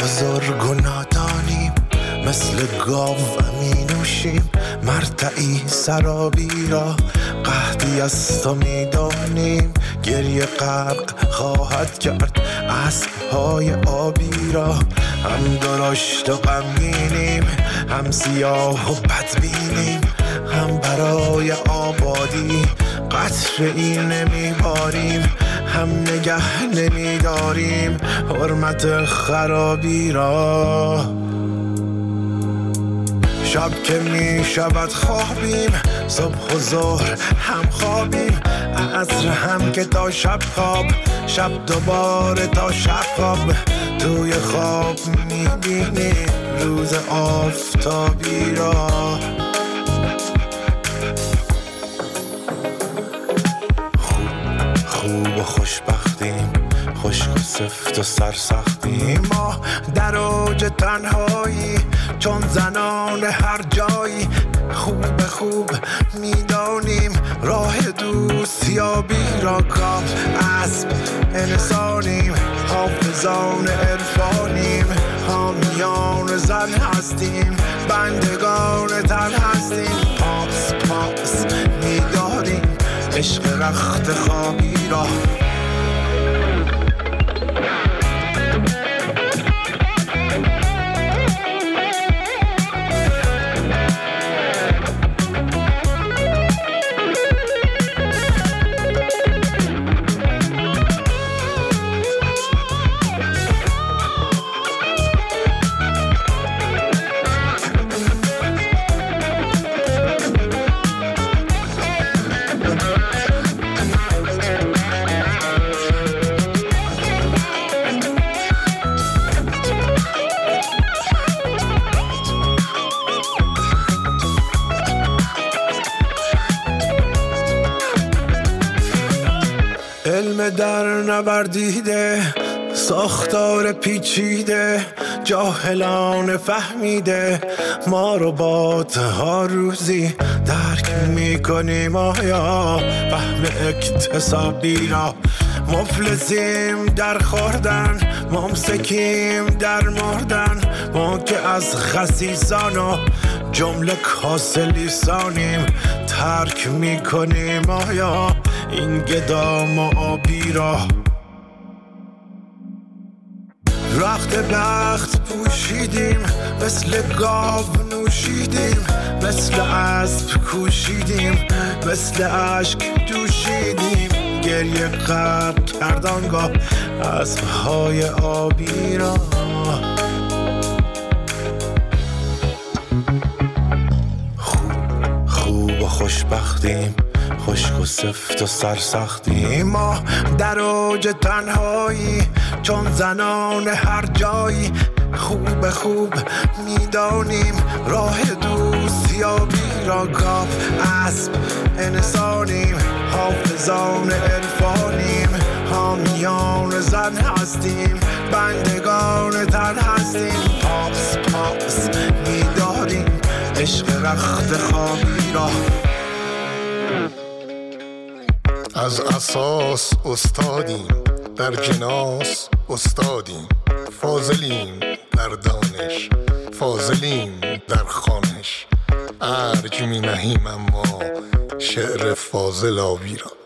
بزرگ و نادانیم، مثل گاو می نوشیم مرتعی سرابی را. قحطی از تو می دانیم، گریه غرق خواهد کرد اسب‌های آبی را. هم درشت و غمگینیم، هم سیاه و بدبینیم، هم برای آبادی قطره‌ای نمیباریم، هم نگه نمیداریم حرمت خرابی را. شب که می شود خوابیم، صبح و ظهر هم خوابیم، عصر هم که تا شب خواب، شب دوباره تا شب خواب. توی خواب می بینیم روز آفتابی را. خوب و خوشبختیم، خشک و سفت و سرسختیم، ما در اوج تنهایی چون زنان هر جایی. خوب میدانیم راه دوستیابی را. کام اسب انسانیم، حافظان عرفانیم، حامیان زن هستیم، بندگان تن هستیم. پاس میداریم عشق رخت خوابی را. علم در نوردیده، ساختار پیچیده، جاهلان فهمیده، ما ربات ها روزی درک میکنیم آیا فهم اکتسابی را. مفلسیم در خوردن، ممسکیم در مردن، ما که از خسیسان و جمله کاسه لیسانیم ترک میکنیم آیا این گدام و آبی را. رخت بخت پوشیدیم، مثل گاو نوشیدیم، مثل اسب کوشیدیم، مثل اشک جوشیدیم، گریه غرق کردانگاه اسب‌های آبی را. خوب و خوشبختیم، خشک و سفت و سرسختیم، ما در اوج تنهایی چون زنان هر جایی. خوب میدانیم راه دوستیابی را. گاو اسب انسانیم، حافظان عرفانیم، حامیان زن هستیم، بندگان تن هستیم. پاس میداریم عشق رخت خوابی را. از اساس استادیم، در جناس استادیم، فاضلیم در دانش، فاضلیم در خوانش. ارج می نهیم اما شعر فاضل آبی را.